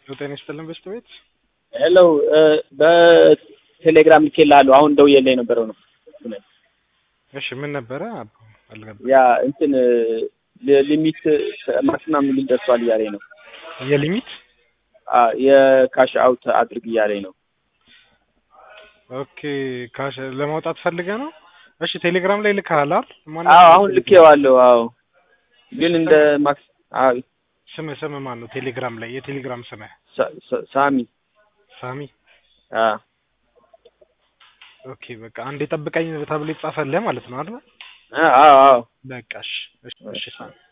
ጤና ይስጥልን በስተቤት ሄሎ በቴሌግራም ልኬልሃለሁ። አሁን ደውዬልህ የነበረው ነው። እሺ ምን ነበረ? አልገባኝም። ያ እንትን ሊሚት ማክሲማም ሊሚት ደርሷል እያለኝ ነው። የሊሚት የካሽ አውት አድርግ እያለኝ ነው። ኦኬ ካሽ ለማውጣት ፈልገህ ነው? እሺ ቴሌግራም ላይ ልከሃል አይደል? አዎ አሁን ልኬዋለሁ። አዎ ግን እንደ ማክስ አዎ ስም ማን ነው? ቴሌግራም ላይ የቴሌግራም ስም ሳሚ ሳሚ። አዎ ኦኬ በቃ አንዴ ጠብቀኝ ተብሎ ይጻፈልህ ማለት ነው አይደል? አዎ አዎ በቃ እሺ ሳሚ